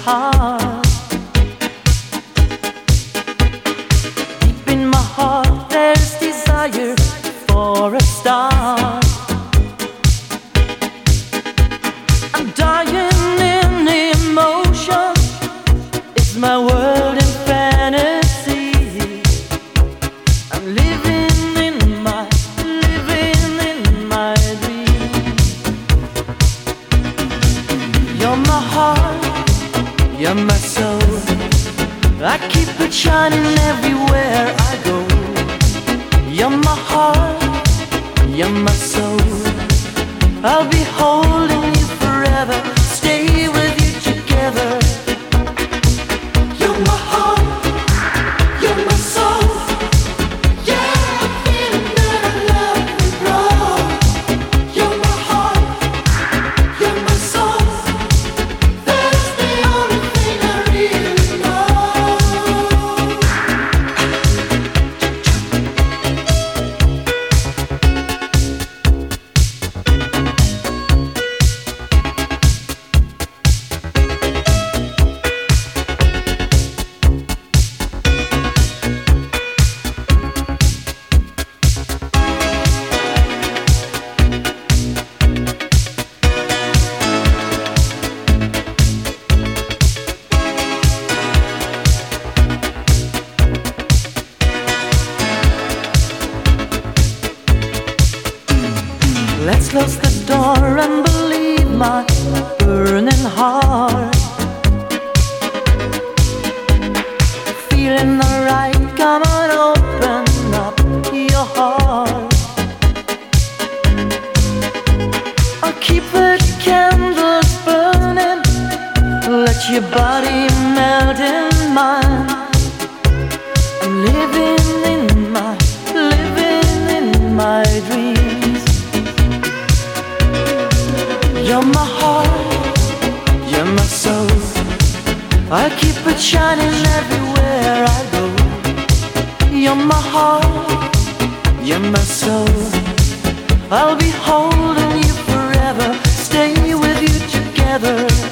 heart. Deep in my heart there's desire for a star. I'm dying in emotion. It's my world in fantasy. I'm living in my dream. You're my heart, you're my soul. I keep it shining everywhere I go. You're my heart, you're my soul. I'll be holding you forever, stay with you together. You're my heart, you're my soul. Yeah, I'm feeling that I love you, bro. You're my heart, you're my soul. That's the only thing I really know. Let's close the door and believe my burning heart. Feeling alright, come on, open up your heart. I'll keep the candles burning, let your body melt in mine. I'm living in my dreams. You're my heart, you're my soul. I keep it shining everywhere I go. You're my heart, you're my soul. I'll be holding you forever, stay with you together.